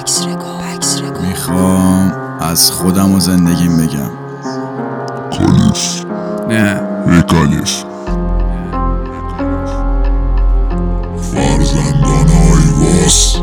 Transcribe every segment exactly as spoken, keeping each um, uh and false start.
میخوام از خودم و زندگیم بگم. کالیف نه ای کالیف فرزندان آیواس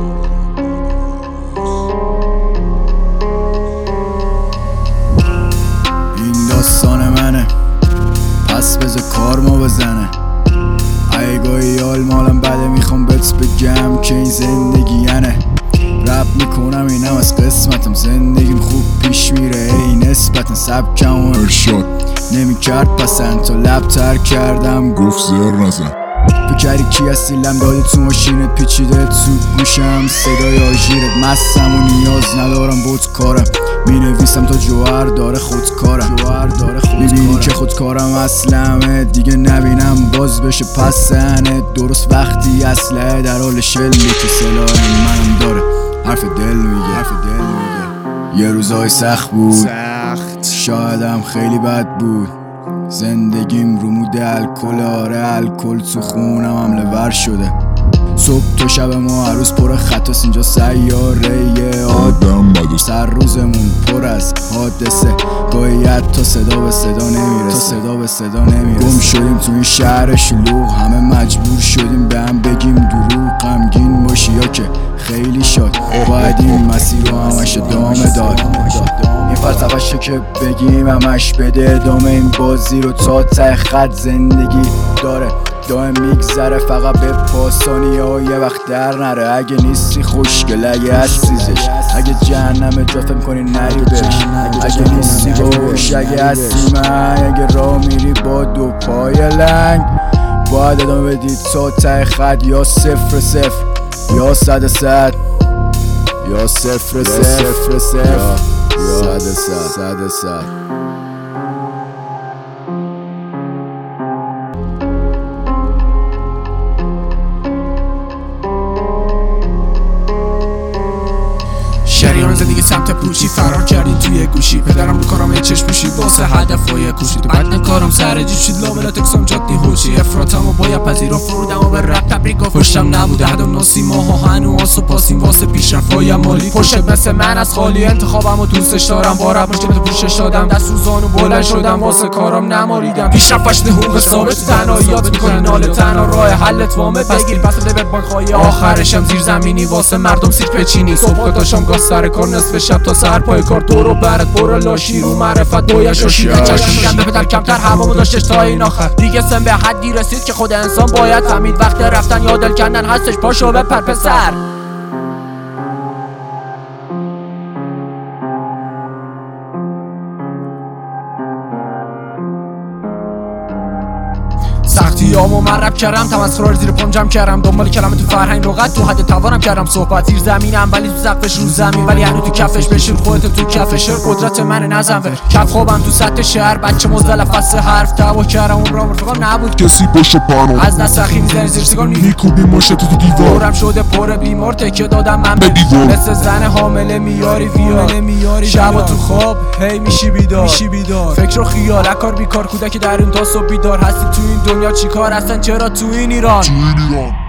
این داستان منه، پس بذار کارمو بزنه. ایگاه یال مالم بده، میخوام بهت بگم که این زندگی ینه. رپ میکنم اینم از قسمتم، زندگیم خوب پیش میره ای نسبتا. سبکم و ارشاد نمیکرد پسند تا لب تر کردم، گفت زر نزن. فکری کی هستی لم دادی تو ماشینت، پیچیده تو گوشم صدای آژیرت. مستم و نیاز ندارم بود کارم، می نویسم تا جوهر داره خودکارم. جوهر داره خودکارم، میبینی که خودکارم اصلمه دیگه نبینم باز بشه پس سنت. درست وقتی اسلحه در حال شلیک که سلاح منم داره حرف دل میگه. حرف دل میگه. یه روزای سخت بود، سخت شایدم خیلی بد بود. زندگیم رو مود الکل، آره الکل تو خونم حمله ور شده. صبح تو شب ما عروس پر خطاست، اینجا سیاره یه آدم بده. سر روزمون پر از حادثه، گاهی تا صدا به صدا نمیرسه. تا صدا به صدا نمیرسه. گم شدیم تو این شهر شلوغ، همه مجبور شدیم به هم بگیم دروغ. غمگین باشی یا که خیلی شاد، باید این مسیر رو همش ادامه داد. این فلسفه‌شو که بگیم همش بده ادامه. این بازی رو تا ته خط زندگی داره دائم میگذره، فقط به پاسانی ها یه وقت در نره. اگه نیستی خوشگل، اگه هستیزش، اگه جهنم جا فهم کنی نری بش. اگه نیستی باش، اگه هستی من، اگه راه میری با دو پای لنگ، باید ادامه بدی تا ته خط. یا صفر صفر یا صد صد، یا صفر صفر صفر یا صد صد صد. شریان زندگی سمت پوچی، فرار کردین توی گوشی. پدرم رو کارم یه چشم پوشی، واسه هدفای کوشی. تو بدن کارم سر جیب شد، لابلات اکسام جادی هوچی. افراتم و باید پذیرا فرودم و به رب تبریک و پشتم نبوده حد و ناسی ماه و هنو آسو پاسیم واسه پیشرفای مالی. پشت مثل من از خالی، انتخابم و دوستش دارم. بارم مشکل تو پوشش دادم، دست رو زانو بلند شدم، واسه کارم نماریدم. پیشرفتش حقوق ثابت، تنهاییات میکنی ناله. تنها راه حلت وامه بگیر پس بده بانک های آخرشم زیر زمینی واسه مردم سیک پچینی. صبح داشتم گاز سر کار، نصف شب تا سر پای کار. تو رو برات برو لاشی رو معرفت دویش و شیده چشم میگم به پدر کمتر هوامو داشتش تا این آخر. دیگه سن به حدی رسید که خود انسان باید فهمید وقت رفتن یا دل کندن هستش. پاشو بپر پسر. سختیامو من رپ کردم، تمسخر زیر پام جمع کردم. دنبال کلمه تو فرهنگ لغت، تو حد توانم کردم صحبت. زیر زمینم ولی تو سقفش رو زمین، ولی هنو تو کفش بشین خودت تو کفش. قدرت من نزن ور کف خوابم تو سطح شهر. بچه مزدلف فصل حرف تباه کردم، عمرم رفقام نبود کسی باشه پناه. از نسخی میزنی زیر سیگار میکوبی ماشت تو دیوار. دورم شده پر بیمار، تکیه دادم من به دیوار. مثل زن حامله میاری ویار. شبا تو خواب هی میشی بیدار، میشی بیدار. فکر و خیال اکار بیکار، کودکی در اون تا صبح بیدار هستی. تو این دنیا چیکار هستن، چرا تو این ایران؟ تو این ایران